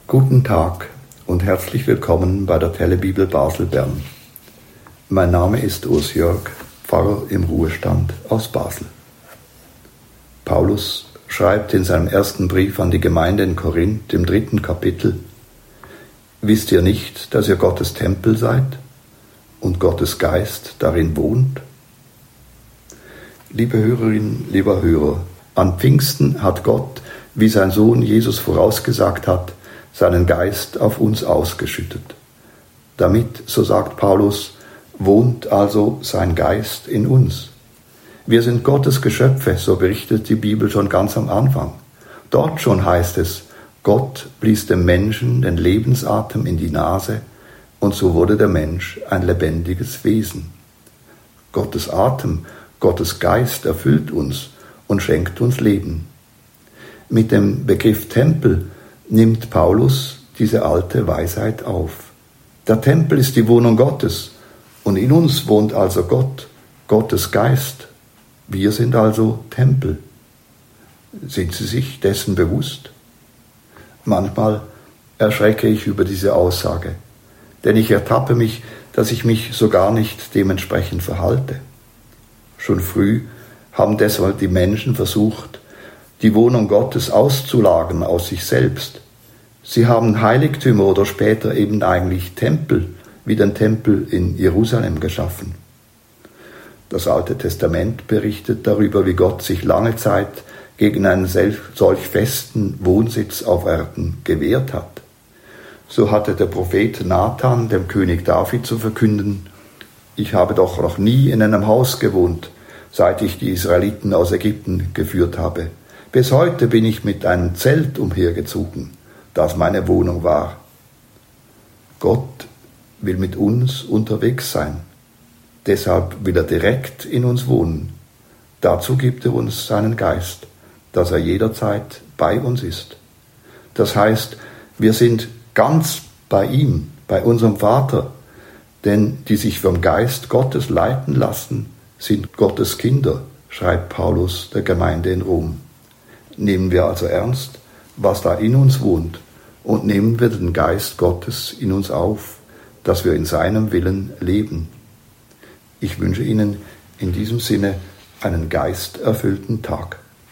Guten Tag und herzlich willkommen bei der Telebibel Basel-Bern. Mein Name ist Urs Jörg, Pfarrer im Ruhestand aus Basel. Paulus schreibt in seinem ersten Brief an die Gemeinde in Korinth im 3. Kapitel: Wisst ihr nicht, dass ihr Gottes Tempel seid und Gottes Geist darin wohnt? Liebe Hörerinnen, lieber Hörer, an Pfingsten hat Gott, wie sein Sohn Jesus vorausgesagt hat, seinen Geist auf uns ausgeschüttet. Damit, so sagt Paulus, wohnt also sein Geist in uns. Wir sind Gottes Geschöpfe, so berichtet die Bibel schon ganz am Anfang. Dort schon heißt es, Gott blies dem Menschen den Lebensatem in die Nase und so wurde der Mensch ein lebendiges Wesen. Gottes Atem, Gottes Geist erfüllt uns und schenkt uns Leben. Mit dem Begriff Tempel nimmt Paulus diese alte Weisheit auf. Der Tempel ist die Wohnung Gottes und in uns wohnt also Gott, Gottes Geist. Wir sind also Tempel. Sind Sie sich dessen bewusst? Manchmal erschrecke ich über diese Aussage, denn ich ertappe mich, dass ich mich so gar nicht dementsprechend verhalte. Schon früh haben deshalb die Menschen versucht, die Wohnung Gottes auszulagern aus sich selbst. Sie haben Heiligtümer oder später eben eigentlich Tempel, wie den Tempel in Jerusalem geschaffen. Das Alte Testament berichtet darüber, wie Gott sich lange Zeit gegen einen solch festen Wohnsitz auf Erden gewehrt hat. So hatte der Prophet Nathan dem König David zu verkünden: Ich habe doch noch nie in einem Haus gewohnt, seit ich die Israeliten aus Ägypten geführt habe. Bis heute bin ich mit einem Zelt umhergezogen, das meine Wohnung war. Gott will mit uns unterwegs sein. Deshalb will er direkt in uns wohnen. Dazu gibt er uns seinen Geist, dass er jederzeit bei uns ist. Das heißt, wir sind ganz bei ihm, bei unserem Vater, denn die sich vom Geist Gottes leiten lassen, sind Gottes Kinder, schreibt Paulus der Gemeinde in Rom. Nehmen wir also ernst, was da in uns wohnt, und nehmen wir den Geist Gottes in uns auf, dass wir in seinem Willen leben. Ich wünsche Ihnen in diesem Sinne einen geisterfüllten Tag.